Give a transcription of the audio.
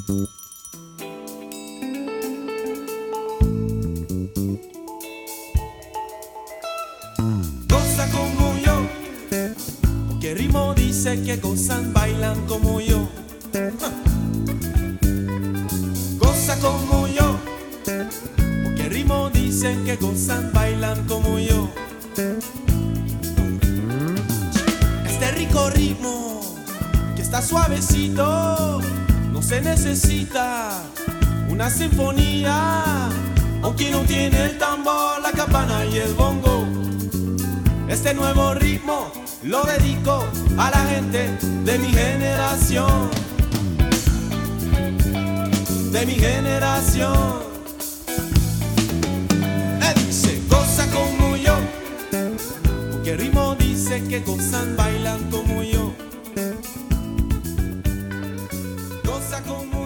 Goza como yo, porque el ritmo dice que gozan, bailan como yo. Goza como yo, porque el ritmo dice que gozan, bailan como yo. Este rico ritmo que está suavecito, no se necesita una sinfonía, aunque no tiene el tambor, la campana y el bongo. Este nuevo ritmo lo dedico a la gente de mi generación, de mi generación. Dice, goza como yo, porque el ritmo dice que gozan, bailan como yo. Goza como